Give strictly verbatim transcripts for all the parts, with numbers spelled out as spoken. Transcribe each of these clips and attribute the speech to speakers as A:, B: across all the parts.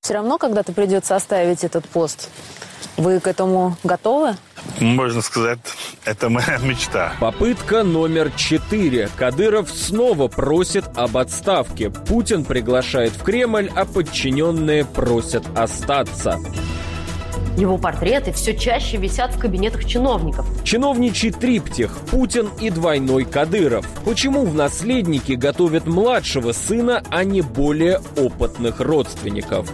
A: Все равно когда-то придется оставить этот пост. Вы к этому готовы?
B: Можно сказать, это моя мечта.
C: Попытка номер четыре. Кадыров снова просит об отставке. Путин приглашает в Кремль, а подчиненные просят остаться.
D: Его портреты все чаще висят в кабинетах чиновников.
C: Чиновничий триптих «Путин и двойной Кадыров». Почему в наследники готовят младшего сына, а не более опытных родственников?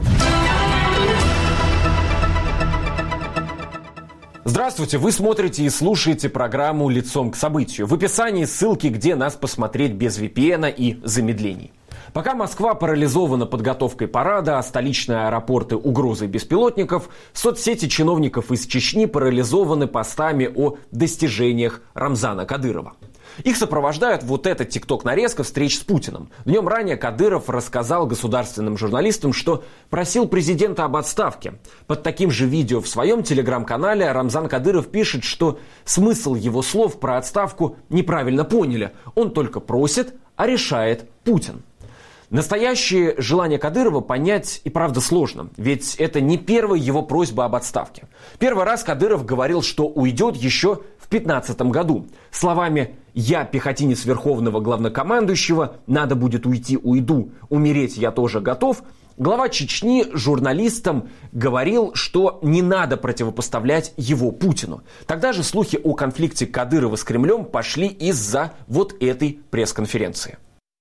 C: Здравствуйте, вы смотрите и слушаете программу «Лицом к событию». В описании ссылки, где нас посмотреть без ви пи эн и замедлений. Пока Москва парализована подготовкой парада, а столичные аэропорты угрозой беспилотников, соцсети чиновников из Чечни парализованы постами о достижениях Рамзана Кадырова. Их сопровождает вот эта тикток-нарезка встреч с Путиным. Днем ранее Кадыров рассказал государственным журналистам, что просил президента об отставке. Под таким же видео в своем телеграм-канале Рамзан Кадыров пишет, что смысл его слов про отставку неправильно поняли. Он только просит, а решает Путин. Настоящее желание Кадырова понять и правда сложно, ведь это не первая его просьба об отставке. Первый раз Кадыров говорил, что уйдет еще в две тысячи пятнадцатом году. Словами «Я пехотинец верховного главнокомандующего, надо будет уйти, уйду, умереть я тоже готов», глава Чечни журналистам говорил, что не надо противопоставлять его Путину. Тогда же слухи о конфликте Кадырова с Кремлем пошли из-за вот этой пресс-конференции.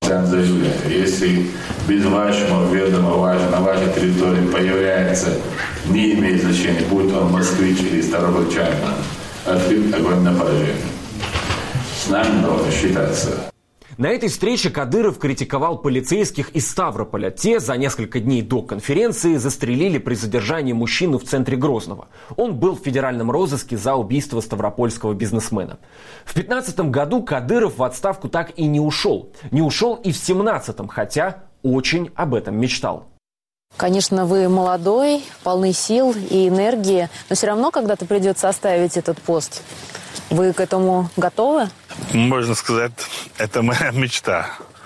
E: Если без вашего ведома на вашей территории появляется, не имеет значения, будет он москвич или старобольчанин, открыт огонь на поражение. С нами должно считаться.
C: На этой встрече Кадыров критиковал полицейских из Ставрополя. Те за несколько дней до конференции застрелили при задержании мужчину в центре Грозного. Он был в федеральном розыске за убийство ставропольского бизнесмена. В две тысячи пятнадцатом году Кадыров в отставку так и не ушел. Не ушел и в две тысячи семнадцатом, хотя очень об этом мечтал.
A: Конечно, вы молодой, полны сил и энергии, но все равно когда-то придется оставить этот пост. Вы к этому готовы?
B: Можно сказать, это моя мечта.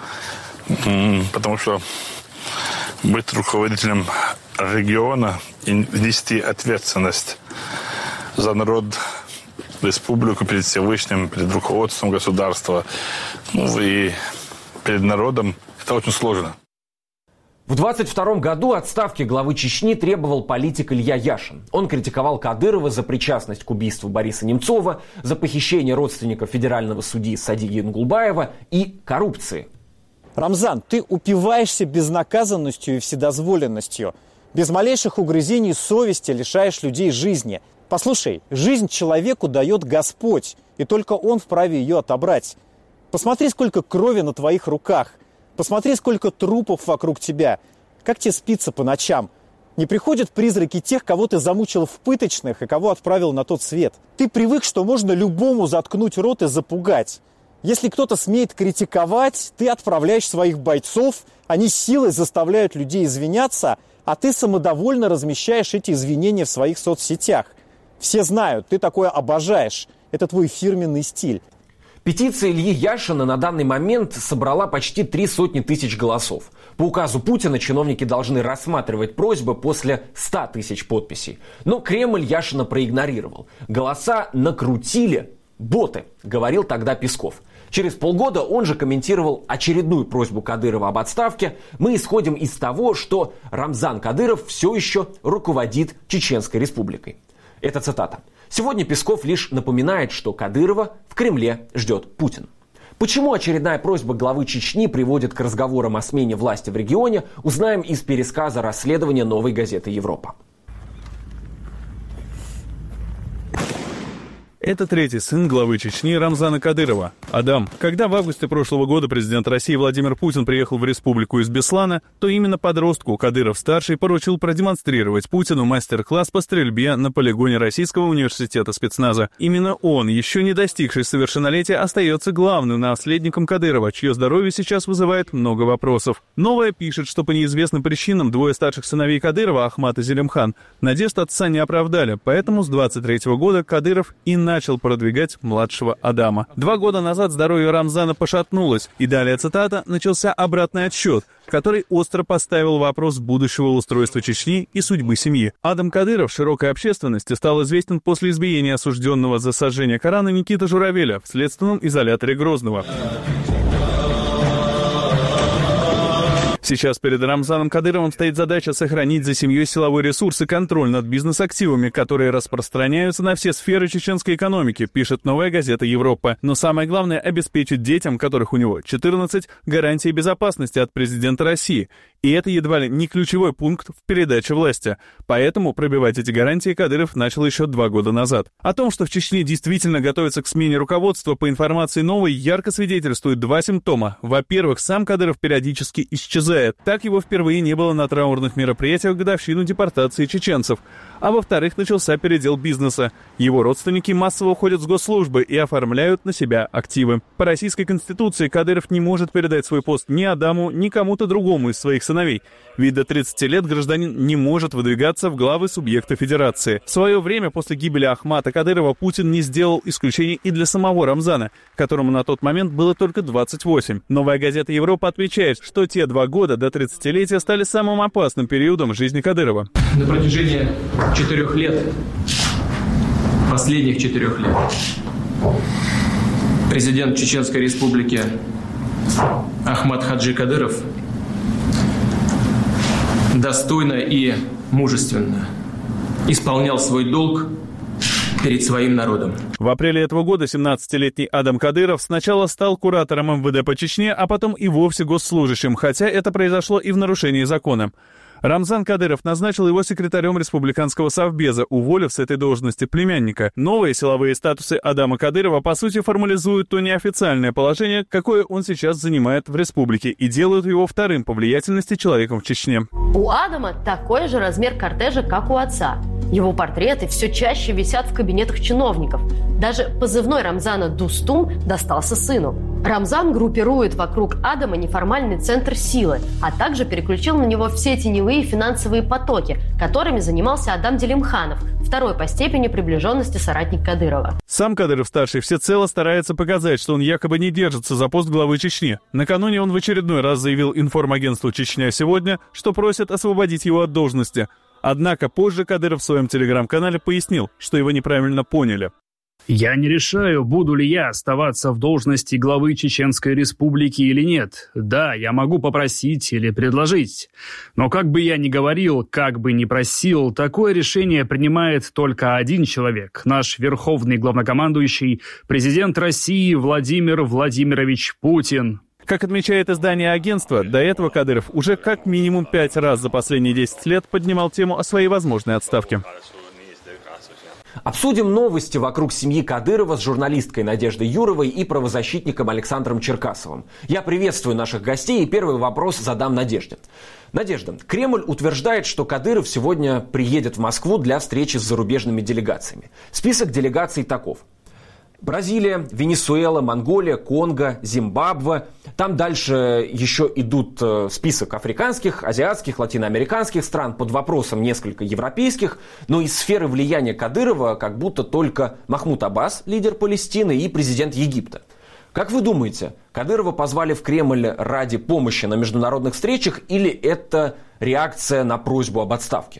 B: Потому что быть руководителем региона и нести ответственность за народ, республику перед Всевышним, перед руководством государства, ну и перед народом, это очень сложно.
C: В двадцать втором году отставки главы Чечни требовал политик Илья Яшин. Он критиковал Кадырова за причастность к убийству Бориса Немцова, за похищение родственников федерального судьи Садиги Ингулбаева и коррупции.
F: Рамзан, ты упиваешься безнаказанностью и вседозволенностью. Без малейших угрызений совести лишаешь людей жизни. Послушай, жизнь человеку дает Господь, и только Он вправе ее отобрать. Посмотри, сколько крови на твоих руках. Посмотри, сколько трупов вокруг тебя. Как тебе спится по ночам? Не приходят призраки тех, кого ты замучил в пыточных и кого отправил на тот свет. Ты привык, что можно любому заткнуть рот и запугать. Если кто-то смеет критиковать, ты отправляешь своих бойцов, они силой заставляют людей извиняться, а ты самодовольно размещаешь эти извинения в своих соцсетях. Все знают, ты такое обожаешь. Это твой фирменный стиль.
C: Петиция Ильи Яшина на данный момент собрала почти три сотни тысяч голосов. По указу Путина чиновники должны рассматривать просьбы после ста тысяч подписей. Но Кремль Яшина проигнорировал. Голоса накрутили боты, говорил тогда Песков. Через полгода он же комментировал очередную просьбу Кадырова об отставке. Мы исходим из того, что Рамзан Кадыров все еще руководит Чеченской республикой. Это цитата. Сегодня Песков лишь напоминает, что Кадырова в Кремле ждет Путин. Почему очередная просьба главы Чечни приводит к разговорам о смене власти в регионе, узнаем из пересказа расследования «Новой газеты Европа».
G: Это третий сын главы Чечни Рамзана Кадырова. Адам, когда в августе прошлого года президент России Владимир Путин приехал в республику из Беслана, то именно подростку Кадыров-старший поручил продемонстрировать Путину мастер-класс по стрельбе на полигоне Российского университета спецназа. Именно он, еще не достигший совершеннолетия, остается главным наследником Кадырова, чье здоровье сейчас вызывает много вопросов. «Новая» пишет, что по неизвестным причинам двое старших сыновей Кадырова, Ахмат и Зелимхан, надежд отца не оправдали, поэтому с двадцать третьего года Кадыров и на начал продвигать младшего Адама. Два года назад здоровье Рамзана пошатнулось, и далее цитата, начался обратный отсчет, который остро поставил вопрос будущего устройства Чечни и судьбы семьи. Адам Кадыров широкой общественности стал известен после избиения осужденного за сожжение Корана Никиты Журавеля в следственном изоляторе Грозного. Сейчас перед Рамзаном Кадыровым стоит задача сохранить за семьей силовой ресурс и контроль над бизнес-активами, которые распространяются на все сферы чеченской экономики, пишет «Новая газета Европа». Но самое главное – обеспечить детям, которых у него четырнадцать, гарантии безопасности от президента России. И это едва ли не ключевой пункт в передаче власти. Поэтому пробивать эти гарантии Кадыров начал еще два года назад. О том, что в Чечне действительно готовится к смене руководства, по информации «Новой», ярко свидетельствуют два симптома. Во-первых, сам Кадыров периодически исчезает. Так его впервые не было на траурных мероприятиях в годовщину депортации чеченцев. А во-вторых, начался передел бизнеса. Его родственники массово уходят с госслужбы и оформляют на себя активы. По российской конституции Кадыров не может передать свой пост ни Адаму, ни кому-то другому из своих сыновей. Ведь до тридцати лет гражданин не может выдвигаться в главы субъекта федерации. В свое время, после гибели Ахмата Кадырова, Путин не сделал исключений и для самого Рамзана, которому на тот момент было только двадцать восемь. Новая газета Европа отмечает, что те два года до тридцатилетия стали самым опасным периодом в жизни Кадырова.
H: На протяжении четырех лет, последних четырех лет, президент Чеченской Республики Ахмат Хаджи Кадыров достойно и мужественно исполнял свой долг перед своим народом.
G: В апреле этого года семнадцатилетний Адам Кадыров сначала стал куратором эм вэ дэ по Чечне, а потом и вовсе госслужащим, хотя это произошло и в нарушении закона. Рамзан Кадыров назначил его секретарем республиканского совбеза, уволив с этой должности племянника. Новые силовые статусы Адама Кадырова, по сути, формализуют то неофициальное положение, какое он сейчас занимает в республике, и делают его вторым по влиятельности человеком в Чечне.
D: У Адама такой же размер кортежа, как у отца. Его портреты все чаще висят в кабинетах чиновников. Даже позывной Рамзана Дустум достался сыну. Рамзан группирует вокруг Адама неформальный центр силы, а также переключил на него все теневые финансовые потоки, которыми занимался Адам Делимханов, второй по степени приближенности соратник Кадырова.
G: Сам Кадыров-старший всецело старается показать, что он якобы не держится за пост главы Чечни. Накануне он в очередной раз заявил информагентству «Чечня сегодня», что просит освободить его от должности. Однако позже Кадыров в своем телеграм-канале пояснил, что его неправильно поняли.
I: «Я не решаю, буду ли я оставаться в должности главы Чеченской Республики или нет. Да, я могу попросить или предложить. Но как бы я ни говорил, как бы ни просил, такое решение принимает только один человек – наш верховный главнокомандующий, президент России Владимир Владимирович Путин».
G: Как отмечает издание агентства, до этого Кадыров уже как минимум пять раз за последние десять лет поднимал тему о своей возможной отставке.
C: Обсудим новости вокруг семьи Кадырова с журналисткой Надеждой Юровой и правозащитником Александром Черкасовым. Я приветствую наших гостей и первый вопрос задам Надежде. Надежда, Кремль утверждает, что Кадыров сегодня приедет в Москву для встречи с зарубежными делегациями. Список делегаций таков. Бразилия, Венесуэла, Монголия, Конго, Зимбабве. Там дальше еще идут список африканских, азиатских, латиноамериканских стран, под вопросом несколько европейских. Но из сферы влияния Кадырова как будто только Махмуд Аббас, лидер Палестины, и президент Египта. Как вы думаете, Кадырова позвали в Кремль ради помощи на международных встречах или это реакция на просьбу об отставке?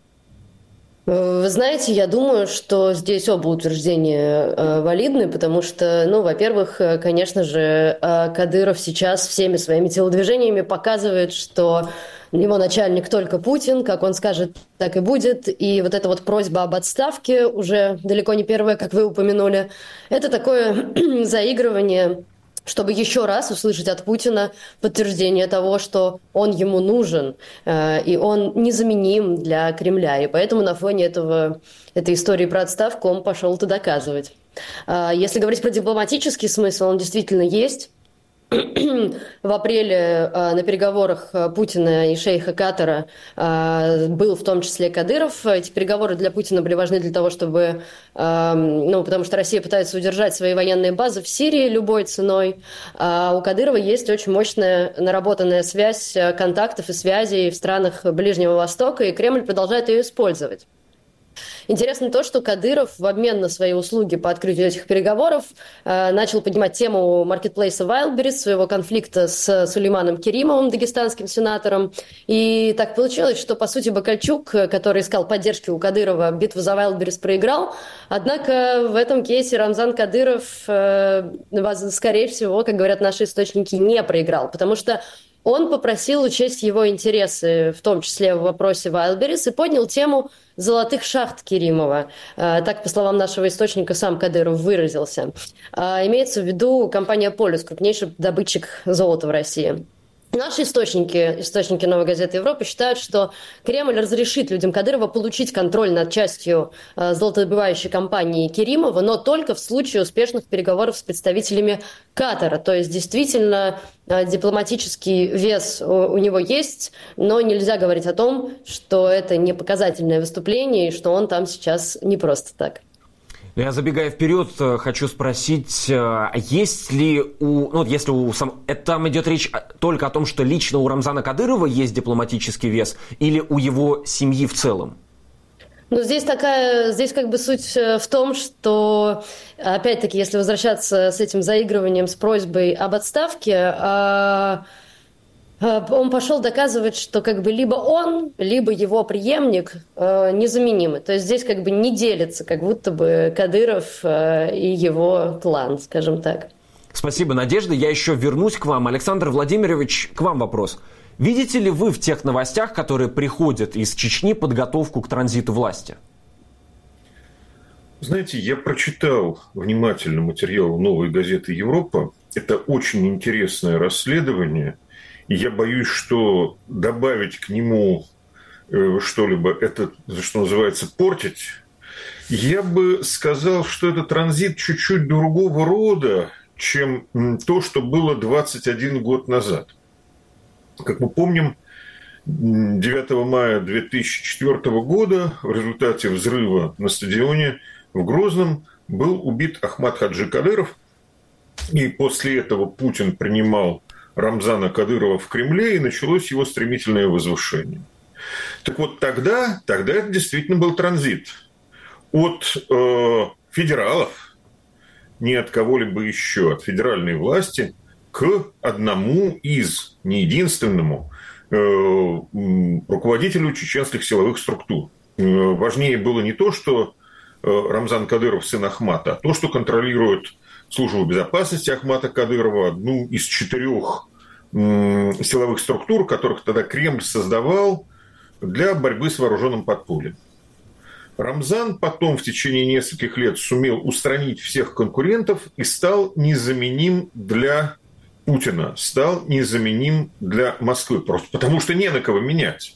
J: Вы знаете, я думаю, что здесь оба утверждения э, валидны, потому что, ну, во-первых, конечно же, э, Кадыров сейчас всеми своими телодвижениями показывает, что его начальник только Путин, как он скажет, так и будет. И вот эта вот просьба об отставке, уже далеко не первая, как вы упомянули, это такое заигрывание, чтобы еще раз услышать от Путина подтверждение того, что он ему нужен, э, и он незаменим для Кремля. И поэтому на фоне этого, этой истории про отставку он пошел это доказывать. Э, если говорить про дипломатический смысл, он действительно есть. В апреле э, на переговорах Путина и шейха Катара э, был в том числе Кадыров. Эти переговоры для Путина были важны для того, чтобы, э, ну, потому что Россия пытается удержать свои военные базы в Сирии любой ценой. А у Кадырова есть очень мощная наработанная связь контактов и связей в странах Ближнего Востока, и Кремль продолжает ее использовать. Интересно то, что Кадыров в обмен на свои услуги по открытию этих переговоров э, начал поднимать тему маркетплейса Wildberries, своего конфликта с Сулейманом Керимовым, дагестанским сенатором. И так получилось, что, по сути, Бакальчук, который искал поддержки у Кадырова, битву за Wildberries проиграл. Однако в этом кейсе Рамзан Кадыров, э, скорее всего, как говорят наши источники, не проиграл, потому что он попросил учесть его интересы, в том числе в вопросе Wildberries, и поднял тему золотых шахт Керимова. Так, по словам нашего источника, сам Кадыров выразился. Имеется в виду компания «Полюс», крупнейший добытчик золота в России. Наши источники, источники «Новой газеты Европы» считают, что Кремль разрешит людям Кадырова получить контроль над частью э, золотодобывающей компании Керимова, но только в случае успешных переговоров с представителями Катара. То есть, действительно, э, дипломатический вес у, у него есть, но нельзя говорить о том, что это не показательное выступление и что он там сейчас не просто так.
C: Я, забегая вперед, хочу спросить, есть ли у... Ну, если у... Это там идет речь только о том, что лично у Рамзана Кадырова есть дипломатический вес, или у его семьи в целом?
J: Ну, здесь такая... Здесь как бы суть в том, что, опять-таки, если возвращаться с этим заигрыванием, с просьбой об отставке... Он пошел доказывать, что как бы либо он, либо его преемник э, незаменимы. То есть здесь как бы не делится, как будто бы Кадыров э, и его клан, скажем так.
C: Спасибо, Надежда. Я еще вернусь к вам. Александр Владимирович, к вам вопрос. Видите ли вы в тех новостях, которые приходят из Чечни, подготовку к транзиту власти?
K: Знаете, я прочитал внимательно материал «Новой газеты Европа». Это очень интересное расследование. И я боюсь, что добавить к нему э, что-либо, это, что называется, портить. Я бы сказал, что это транзит чуть-чуть другого рода, чем то, что было двадцать один год назад. Как мы помним, девятого мая две тысячи четвёртого года в результате взрыва на стадионе в Грозном был убит Ахмад Хаджи Кадыров. И после этого Путин принимал Рамзана Кадырова в Кремле, и началось его стремительное возвышение. Так вот, тогда, тогда это действительно был транзит от э, федералов, не от кого-либо еще, от федеральной власти, к одному из, не единственному, э, руководителю чеченских силовых структур. Э, важнее было не то, что э, Рамзан Кадыров сын Ахмата, а то, что контролирует Службу безопасности Ахмата Кадырова, одну из четырех м, силовых структур, которых тогда Кремль создавал для борьбы с вооруженным подпольем. Рамзан потом в течение нескольких лет сумел устранить всех конкурентов и стал незаменим для Путина, стал незаменим для Москвы, просто потому что не на кого менять.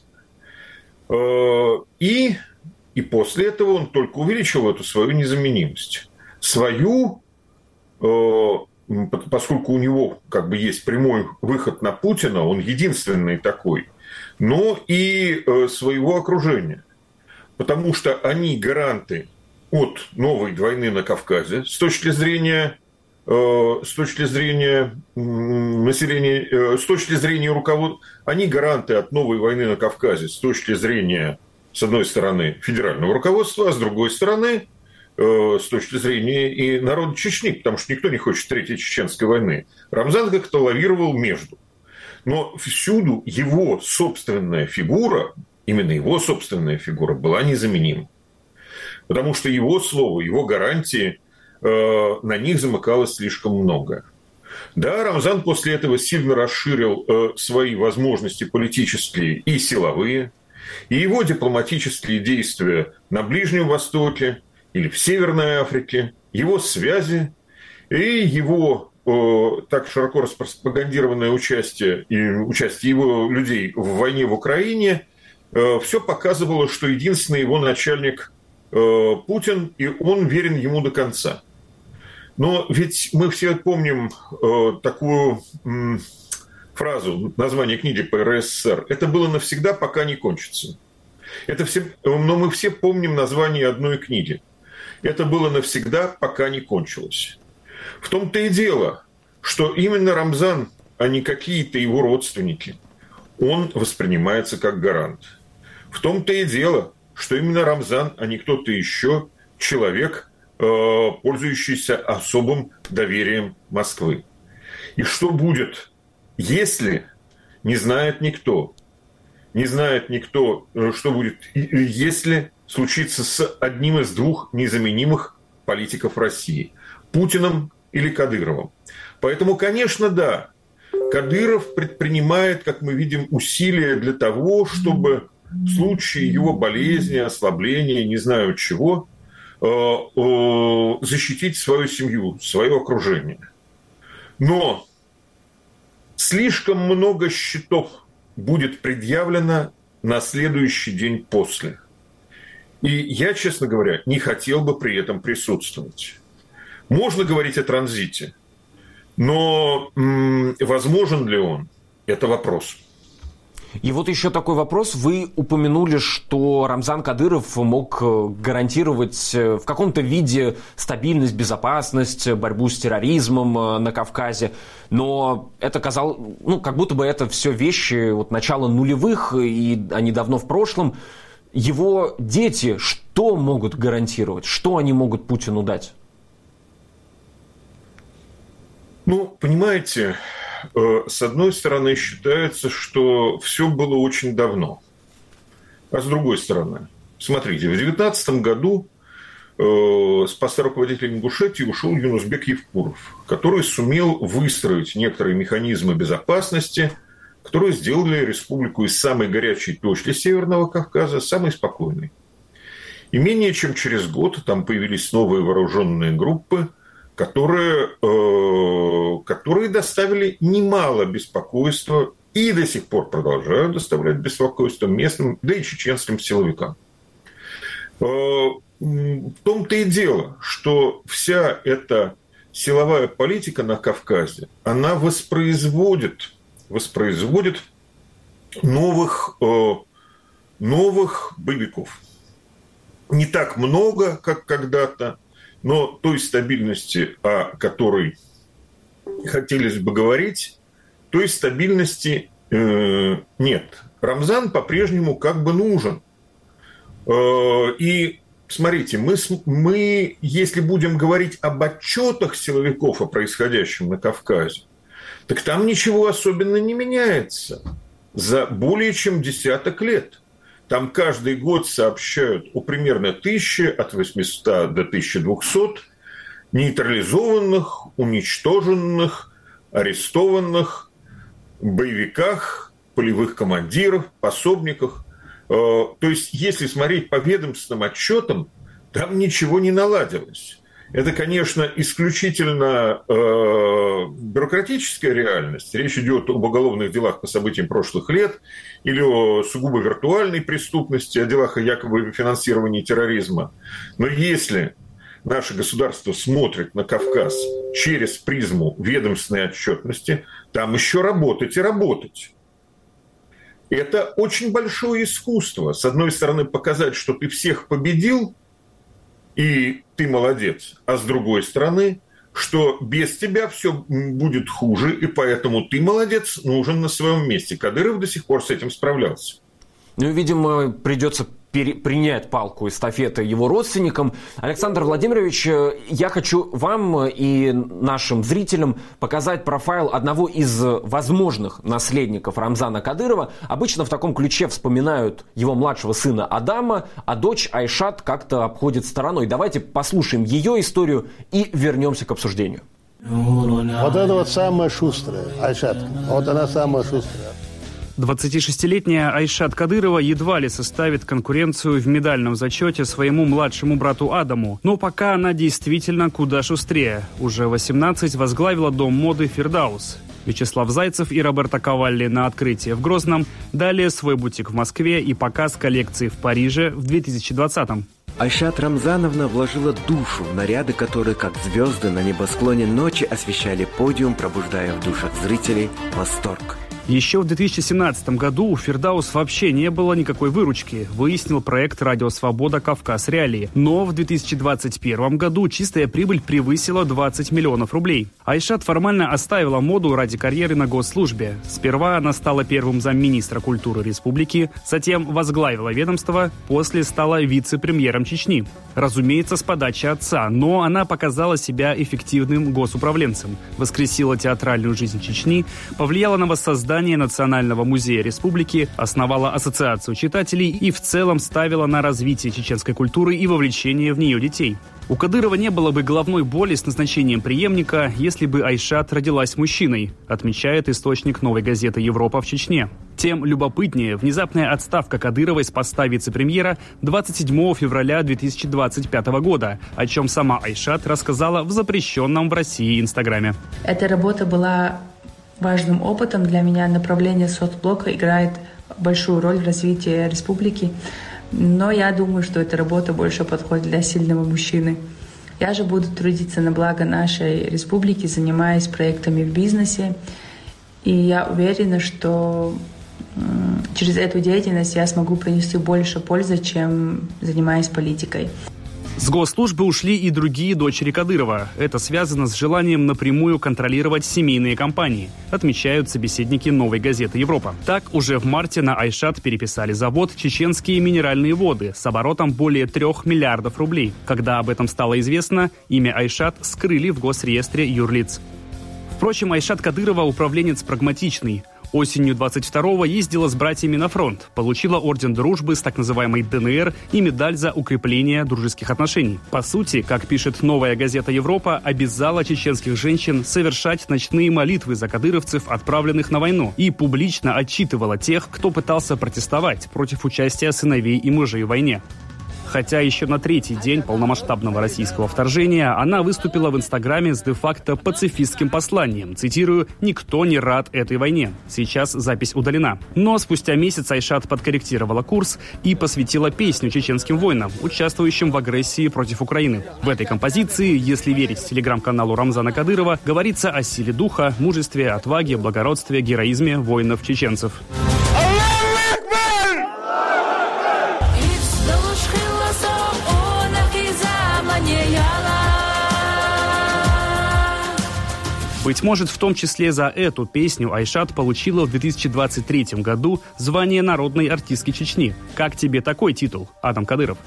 K: И, и после этого он только увеличил эту свою незаменимость. Свою, поскольку у него как бы есть прямой выход на Путина, он единственный такой, но и своего окружения. Потому что они гаранты от новой войны на Кавказе с точки зрения, с точки зрения населения, с точки зрения руководства, они гаранты от новой войны на Кавказе с точки зрения, с одной стороны, федерального руководства, а с другой стороны, с точки зрения и народа Чечни, потому что никто не хочет Третьей Чеченской войны. Рамзан как-то лавировал между. Но всюду его собственная фигура, именно его собственная фигура была незаменима. Потому что его слово, его гарантии, э, на них замыкалось слишком много. Да, Рамзан после этого сильно расширил э, свои возможности политические и силовые, и его дипломатические действия на Ближнем Востоке или в Северной Африке, его связи и его э, так широко распропагандированное участие, и участие его людей в войне в Украине все показывало, что единственный его начальник э, Путин, и он верен ему до конца. Но ведь мы все помним э, такую э, фразу, название книги по эр эс эс эр. Это было навсегда, пока не кончится. Это все, но мы все помним название одной книги. Это было навсегда, пока не кончилось. В том-то и дело, что именно Рамзан, а не какие-то его родственники, он воспринимается как гарант. В том-то и дело, что именно Рамзан, а не кто-то еще, человек, пользующийся особым доверием Москвы. И что будет, если не знает никто, не знает никто, что будет, если случится с одним из двух незаменимых политиков России, Путиным или Кадыровым. Поэтому, конечно, да, Кадыров предпринимает, как мы видим, усилия для того, чтобы в случае его болезни, ослабления, не знаю чего, защитить свою семью, свое окружение. Но слишком много счетов будет предъявлено на следующий день после. И я, честно говоря, не хотел бы при этом присутствовать. Можно говорить о транзите, но м- возможен ли он? Это вопрос.
C: И вот еще такой вопрос. Вы упомянули, что Рамзан Кадыров мог гарантировать в каком-то виде стабильность, безопасность, борьбу с терроризмом на Кавказе. Но это казалось, ну, как будто бы это все вещи вот начала нулевых, и они давно в прошлом. Его дети что могут гарантировать? Что они могут Путину дать?
K: Ну, понимаете, с одной стороны, считается, что все было очень давно. А с другой стороны, смотрите, в две тысячи девятнадцатом году с поста руководителя Ингушетии ушел Юнусбек Евкуров, который сумел выстроить некоторые механизмы безопасности, которые сделали республику из самой горячей точки Северного Кавказа самой спокойной. И менее чем через год там появились новые вооруженные группы, которые, э, которые доставили немало беспокойства и до сих пор продолжают доставлять беспокойство местным, да и чеченским силовикам. Э, в том-то и дело, что вся эта силовая политика на Кавказе, она воспроизводит, воспроизводит новых, э, новых боевиков. Не так много, как когда-то, но той стабильности, о которой хотелось бы говорить, той стабильности э, нет. Рамзан по-прежнему как бы нужен. Э, и смотрите, мы, мы, если будем говорить об отчетах силовиков о происходящем на Кавказе, так там ничего особенно не меняется за более чем десяток лет. Там каждый год сообщают о примерно тысяче, от восьмисот до тысячи двухсот нейтрализованных, уничтоженных, арестованных боевиках, полевых командиров, пособниках. То есть, если смотреть по ведомственным отчетам, там ничего не наладилось. Это, конечно, исключительно э, бюрократическая реальность. Речь идет об уголовных делах по событиям прошлых лет или о сугубо виртуальной преступности, о делах о якобы финансировании терроризма. Но если наше государство смотрит на Кавказ через призму ведомственной отчетности, там еще работать и работать. Это очень большое искусство. С одной стороны, показать, что ты всех победил, и ты молодец. А с другой стороны, что без тебя все будет хуже, и поэтому ты молодец, нужен на своем месте. Кадыров до сих пор с этим справлялся.
C: Ну, видимо, придется пере- принять палку эстафеты его родственникам. Александр Владимирович, я хочу вам и нашим зрителям показать профайл одного из возможных наследников Рамзана Кадырова. Обычно в таком ключе вспоминают его младшего сына Адама, а дочь Айшат как-то обходит стороной. Давайте послушаем ее историю и вернемся к обсуждению.
L: Вот это вот самая шустрая, Айшат. Вот она самая шустрая.
I: двадцатишестилетняя Айшат Кадырова едва ли составит конкуренцию в медальном зачете своему младшему брату Адаму. Но пока она действительно куда шустрее. Уже восемнадцать возглавила дом моды «Фирдаус». Вячеслав Зайцев и Роберто Кавалли на открытие в Грозном, далее свой бутик в Москве и показ коллекции в Париже в две тысячи двадцатом.
M: Айшат Рамзановна вложила душу в наряды, которые, как звезды на небосклоне ночи, освещали подиум, пробуждая в душах зрителей восторг.
I: Еще в две тысячи семнадцатом году у Фирдаус вообще не было никакой выручки, выяснил проект «Радио Свобода. Кавказ. Реалии». Но в две тысячи двадцать первом году чистая прибыль превысила двадцать миллионов рублей. Айшат формально оставила моду ради карьеры на госслужбе. Сперва она стала первым замминистра культуры республики, затем возглавила ведомство, после стала вице-премьером Чечни. Разумеется, с подачи отца, но она показала себя эффективным госуправленцем, воскресила театральную жизнь Чечни, повлияла на воссоздание Национального музея республики, основала ассоциацию читателей и в целом ставила на развитие чеченской культуры и вовлечение в нее детей. У Кадырова не было бы головной боли с назначением преемника, если бы Айшат родилась мужчиной, отмечает источник «Новой газеты Европа» в Чечне. Тем любопытнее внезапная отставка Кадыровой с поста вице-премьера двадцать седьмого февраля две тысячи двадцать пятого года, о чем сама Айшат рассказала в запрещенном в России Инстаграме.
N: Эта работа была важным опытом для меня. Направление соцблока играет большую роль в развитии республики. Но я думаю, что эта работа больше подходит для сильного мужчины. Я же буду трудиться на благо нашей республики, занимаясь проектами в бизнесе. И я уверена, что через эту деятельность я смогу принести больше пользы, чем занимаясь политикой.
I: С госслужбы ушли и другие дочери Кадырова. Это связано с желанием напрямую контролировать семейные компании, отмечают собеседники «Новой газеты Европа». Так, уже в марте на Айшат переписали завод «Чеченские минеральные воды» с оборотом более трех миллиардов рублей. Когда об этом стало известно, имя Айшат скрыли в госреестре юрлиц. Впрочем, Айшат Кадырова управленец прагматичный. Осенью двадцать второго ездила с братьями на фронт, получила орден дружбы с так называемой ДНР и медаль за укрепление дружеских отношений. По сути, как пишет «Новая газета Европа», обязала чеченских женщин совершать ночные молитвы за кадыровцев, отправленных на войну, и публично отчитывала тех, кто пытался протестовать против участия сыновей и мужей в войне. Хотя еще на третий день полномасштабного российского вторжения она выступила в Инстаграме с де-факто пацифистским посланием. Цитирую: «Никто не рад этой войне». Сейчас запись удалена. Но спустя месяц Айшат подкорректировала курс и посвятила песню чеченским воинам, участвующим в агрессии против Украины. В этой композиции, если верить телеграм-каналу Рамзана Кадырова, говорится о силе духа, мужестве, отваге, благородстве, героизме воинов-чеченцев. Быть может, в том числе за эту песню Айшат получила в две тысячи двадцать третьем году звание народной артистки Чечни. Как тебе такой титул, Адам Кадыров?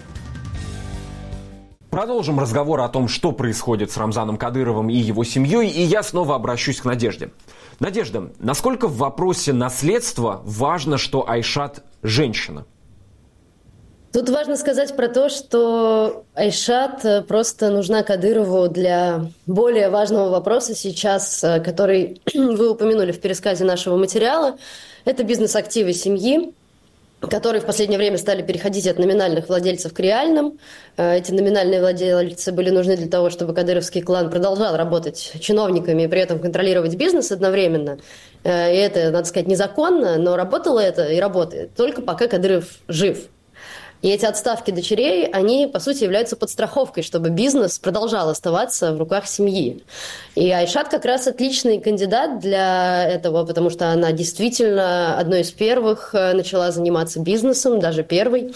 C: Продолжим разговор о том, что происходит с Рамзаном Кадыровым и его семьей, и я снова обращусь к Надежде. Надежда, насколько в вопросе наследства важно, что Айшат женщина?
J: Тут важно сказать про то, что Айшат просто нужна Кадырову для более важного вопроса сейчас, который вы упомянули в пересказе нашего материала. Это бизнес-активы семьи, которые в последнее время стали переходить от номинальных владельцев к реальным. Эти номинальные владельцы были нужны для того, чтобы кадыровский клан продолжал работать чиновниками и при этом контролировать бизнес одновременно. И это, надо сказать, незаконно, но работало это и работает только пока Кадыров жив. И эти отставки дочерей, они, по сути, являются подстраховкой, чтобы бизнес продолжал оставаться в руках семьи. И Айшат как раз отличный кандидат для этого, потому что она действительно одной из первых начала заниматься бизнесом, даже первой.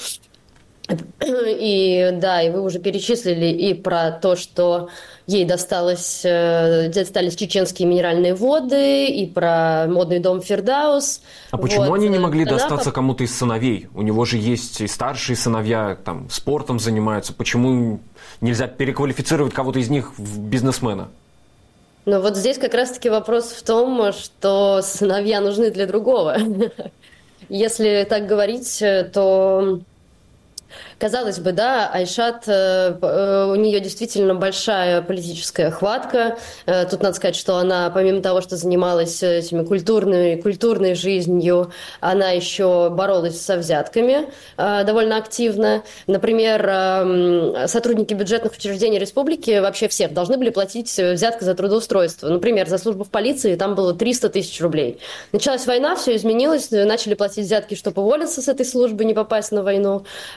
J: И да, и вы уже перечислили и про то, что ей досталось, достались чеченские минеральные воды, и про модный дом Фирдаус.
C: А почему
J: вот.
C: они не могли
J: Она...
C: достаться кому-то из сыновей? У него же есть и старшие сыновья, там, спортом занимаются. Почему нельзя переквалифицировать кого-то из них в бизнесмена?
J: Ну вот здесь как раз-таки вопрос в том, что сыновья нужны для другого. Если так говорить, то... Казалось бы, да, Айшат, э, у нее действительно большая политическая хватка. Э, тут надо сказать, что она, помимо того, что занималась этими культурной, культурной жизнью, она еще боролась со взятками э, довольно активно. Например, э, сотрудники бюджетных учреждений республики, вообще всех, должны были платить взятки за трудоустройство. Например, за службу в полиции там было триста тысяч рублей. Началась война, все изменилось, начали платить взятки, чтобы уволиться с этой службы, не попасть на войну. И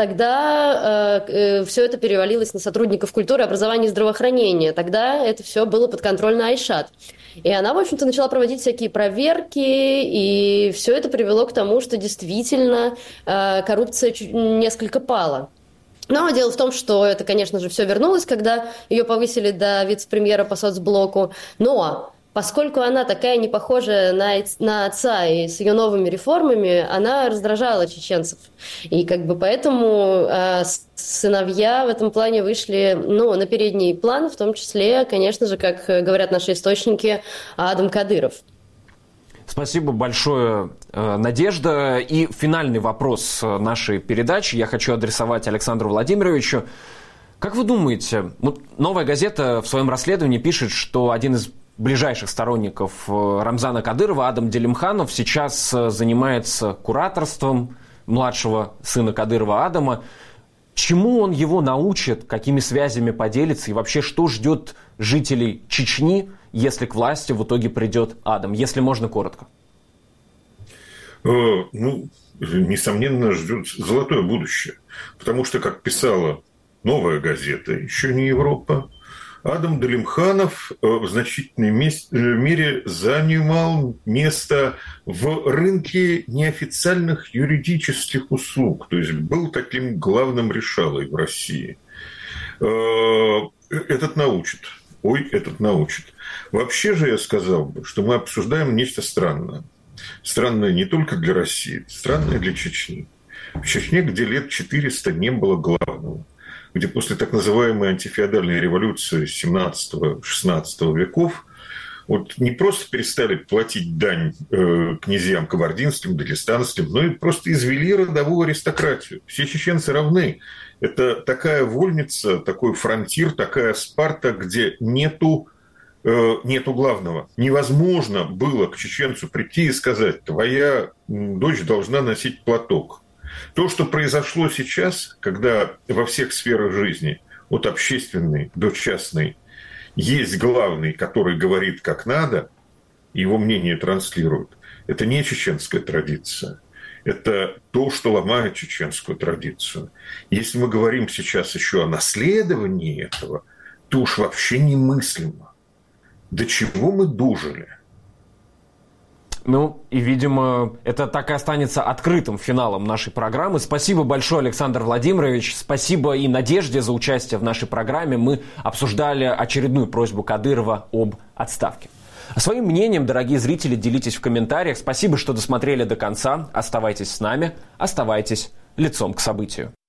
J: тогда э, э, все это перевалилось на сотрудников культуры, образования и здравоохранения. Тогда это все было подконтрольно Айшат. И она, в общем-то, начала проводить всякие проверки, и все это привело к тому, что действительно э, коррупция чуть, несколько пала. Но дело в том, что это, конечно же, все вернулось, когда ее повысили до вице-премьера по соцблоку. Но поскольку она такая не похожая на, на отца и с ее новыми реформами, она раздражала чеченцев. И как бы поэтому э, сыновья в этом плане вышли, ну, на передний план, в том числе, конечно же, как говорят наши источники, Адам Кадыров.
C: Спасибо большое, Надежда. И финальный вопрос нашей передачи я хочу адресовать Александру Владимировичу. Как вы думаете, «Новая газета» в своем расследовании пишет, что один из ближайших сторонников Рамзана Кадырова, Адам Делимханов, сейчас занимается кураторством младшего сына Кадырова Адама. Чему он его научит, какими связями поделится и вообще что ждет жителей Чечни, если к власти в итоге придет Адам, если можно коротко?
K: Ну, несомненно, ждет золотое будущее. Потому что, как писала «Новая газета», еще не Европа, Адам Делимханов в значительной мере занимал место в рынке неофициальных юридических услуг, то есть был таким главным решалой в России. Этот научит. Ой, этот научит. Вообще же я сказал бы, что мы обсуждаем нечто странное. Странное не только для России, странное для Чечни. В Чечне, где лет четыреста не было главного, где после так называемой антифеодальной революции семнадцатого-шестнадцатого веков вот не просто перестали платить дань э, князьям кабардинским, дагестанским, но и просто извели родовую аристократию. Все чеченцы равны. Это такая вольница, такой фронтир, такая Спарта, где нету, э, нету главного. Невозможно было к чеченцу прийти и сказать: твоя дочь должна носить платок. То, что произошло сейчас, когда во всех сферах жизни, от общественной до частной, есть главный, который говорит как надо, его мнение транслирует, это не чеченская традиция. Это то, что ломает чеченскую традицию. Если мы говорим сейчас еще о наследовании этого, то уж вообще немыслимо. До чего мы дожили?
C: Ну, и, видимо, это так и останется открытым финалом нашей программы. Спасибо большое, Александр Владимирович. Спасибо и Надежде за участие в нашей программе. Мы обсуждали очередную просьбу Кадырова об отставке. Своим мнением, дорогие зрители, делитесь в комментариях. Спасибо, что досмотрели до конца. Оставайтесь с нами, оставайтесь лицом к событию.